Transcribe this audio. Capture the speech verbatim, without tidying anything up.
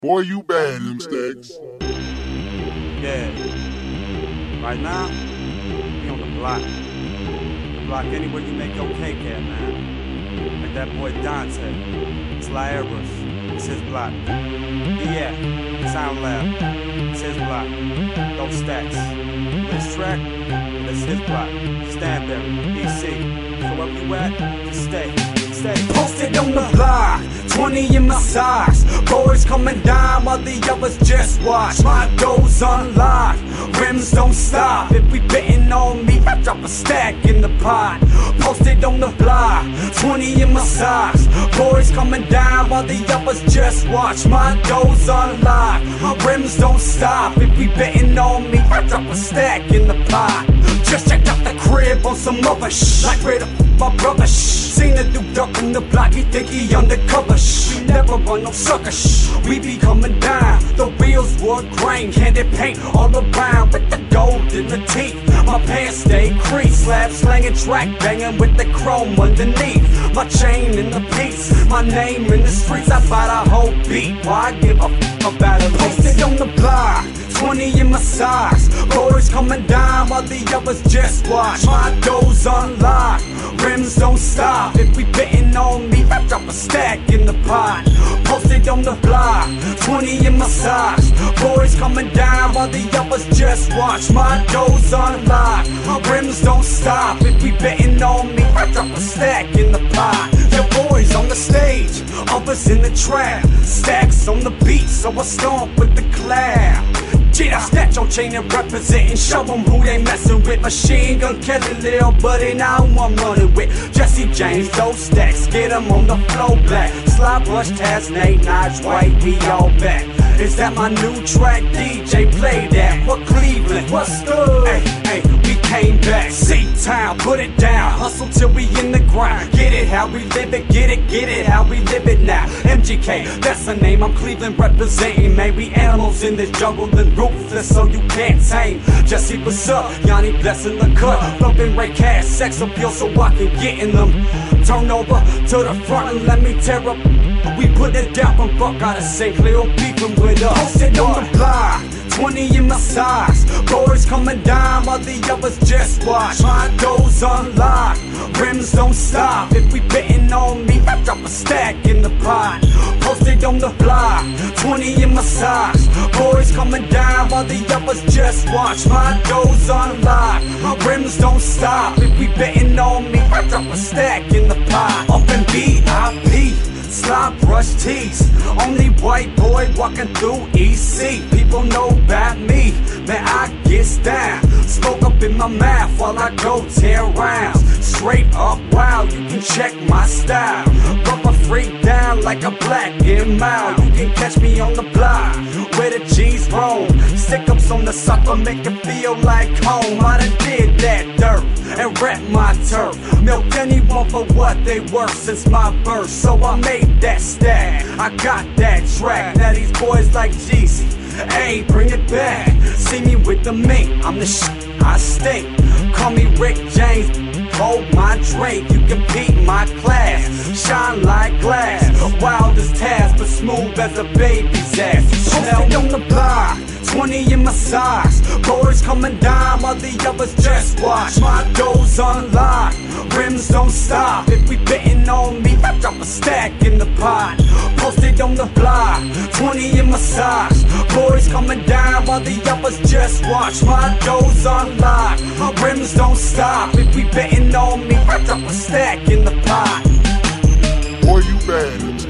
Boy, you bad, them stacks. Yeah. Right now, we on the block. The block anywhere you make your cake at, man. Like that boy Dante. It's Laeris. It's his block. Yeah, Sound Lab. It's his block. Those stacks. This track, it's his block. Stanberry, D C. So where you at, just stay. Stay. Posted on the block, twenty in my size. Boys coming down while the others just watch. My doors unlocked, rims don't stop. If we betting on me, I drop a stack in the pot. Posted on the block, twenty in my size. Boys coming down while the others just watch. My doors unlocked, my rims don't stop. If we betting on me, I drop a stack in the pot. Just checked out the crib on some other shh. Like where the f my brother shh. Seen a dude up in the block, he think he undercover shh. We never run no sucker shh. We be coming down, the wheels wood grain, candy paint all around with the gold in the teeth. My pants stay creased, slab slanging, track banging with the chrome underneath. My chain in the piece, my name in the streets. I buy the whole beat, why I give a f about it. Posted on the block, twenty in my size. Boys coming down while the others just watch. My doors unlocked, rims don't stop. If we betting on me, I drop a stack in the pot. Posted on the block, twenty in my size. Boys coming down while the others just watch. My doors unlocked, my rims don't stop. If we betting on me, I drop a stack in the pot. Your boys on the stage, others in the trap. Stacks on the beat, so I stomp with the clap. Shit, I snatch your chain and represent and show them who they messin' with. Machine gun Kelly, little buddy, now who I'm running with. Jesse James, those stacks, get them on the flow black. Slide brush, Taz, Nate, Nige, White, we all back. Is that my new track? D J, play that. What Cleveland? What's good? Hey, hey, we came back. C-Town, put it down. Hustle till we in the grind. Get it how we live it, get it, get it how we live it now. M G K, that's the name. I'm Cleveland representing. Man, we animals in this jungle and ruthless, so you can't tame. Jesse, what's up? Yanni blessing the cut. Bumping Ray Cash, sex appeal, so I can get in them. Turn over to the front and let me tear up. We put it down from Buck out of Saint Cleo, beefing with us. Posted on the block, twenty in my size. Boys coming down while the others just watch. My doors unlocked, rims don't stop. If we betting on me, I drop a stack in the pot. Posted on the block, twenty in my size. Boys coming down while the others just watch. My doors unlocked, my rims don't stop. If we betting on me, I drop a stack in the pot. Up in V I P, slide brush tees. Only white boy walking through E C. People know about me, man, I get down. Smoke up in my mouth while I go tear rounds. Straight up, wow, you can check my style. Rub a freak down like a black and mild. You can catch me on the block where the G's roam. Stick ups on the sucker, make it feel like home. I done did that dirt and rap my turf. Milk anyone for what they worth since my birth. So I made that stack, I got that track. Now these boys like Jeezy, hey, bring it back. See me with the mink, I'm the shit, I stink. Call me Rick James, hold my drink. You can beat my class, shine like glass. Wild as Taz, but smooth as a baby's ass. Posted on the block, twenty in my size. Boys coming down while the others just watch. My doors unlocked, rims don't stop. If we betting on me, I drop a stack in the pot. Posted on the block, twenty in my size. Boys coming down while the others just watch. My doors unlocked, my rims don't stop. If we betting on me, I drop a stack in the pot. Boy, you bad, them